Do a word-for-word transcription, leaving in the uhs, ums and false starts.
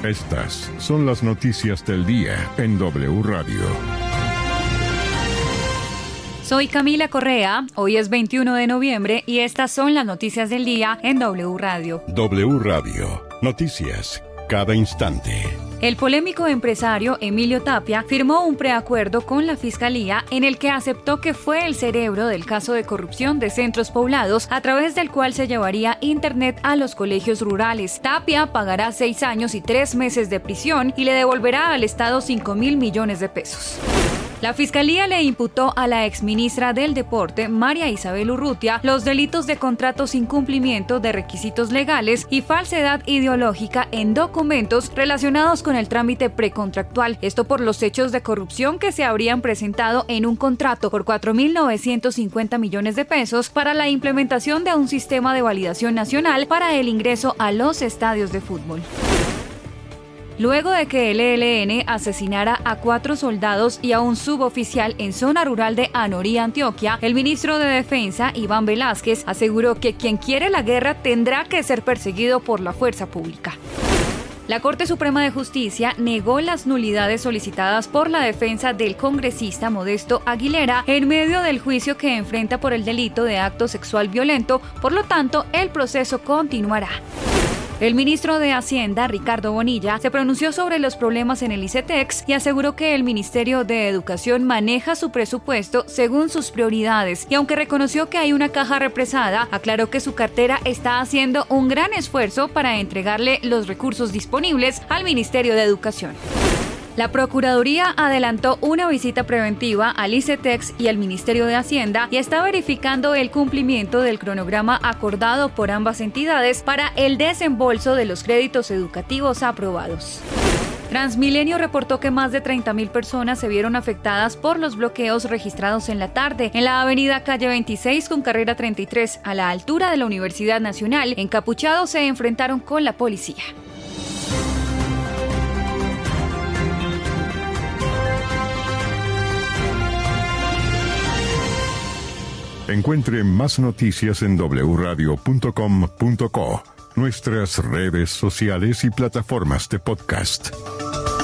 Estas son las noticias del día en W Radio. Soy Camila Correa, hoy es veintiuno de noviembre y estas son las noticias del día en W Radio. W Radio, noticias cada instante. El polémico empresario Emilio Tapia firmó un preacuerdo con la Fiscalía en el que aceptó que fue el cerebro del caso de corrupción de centros poblados a través del cual se llevaría Internet a los colegios rurales. Tapia pagará seis años y tres meses de prisión y le devolverá al Estado cinco mil millones de pesos. La Fiscalía le imputó a la exministra del Deporte, María Isabel Urrutia, los delitos de contrato sin cumplimiento de requisitos legales y falsedad ideológica en documentos relacionados con el trámite precontractual. Esto por los hechos de corrupción que se habrían presentado en un contrato por cuatro mil novecientos cincuenta millones de pesos para la implementación de un sistema de validación nacional para el ingreso a los estadios de fútbol. Luego de que el E L N asesinara a cuatro soldados y a un suboficial en zona rural de Anorí, Antioquia, el ministro de Defensa, Iván Velásquez, aseguró que quien quiere la guerra tendrá que ser perseguido por la fuerza pública. La Corte Suprema de Justicia negó las nulidades solicitadas por la defensa del congresista Modesto Aguilera en medio del juicio que enfrenta por el delito de acto sexual violento, por lo tanto, el proceso continuará. El ministro de Hacienda, Ricardo Bonilla, se pronunció sobre los problemas en el ICETEX y aseguró que el Ministerio de Educación maneja su presupuesto según sus prioridades y aunque reconoció que hay una caja represada, aclaró que su cartera está haciendo un gran esfuerzo para entregarle los recursos disponibles al Ministerio de Educación. La Procuraduría adelantó una visita preventiva al ICETEX y al Ministerio de Hacienda y está verificando el cumplimiento del cronograma acordado por ambas entidades para el desembolso de los créditos educativos aprobados. Transmilenio reportó que más de treinta mil personas se vieron afectadas por los bloqueos registrados en la tarde en la avenida Calle veintiséis con carrera treinta y tres a la altura de la Universidad Nacional. Encapuchados se enfrentaron con la policía. Encuentre más noticias en w radio punto com punto co, nuestras redes sociales y plataformas de podcast.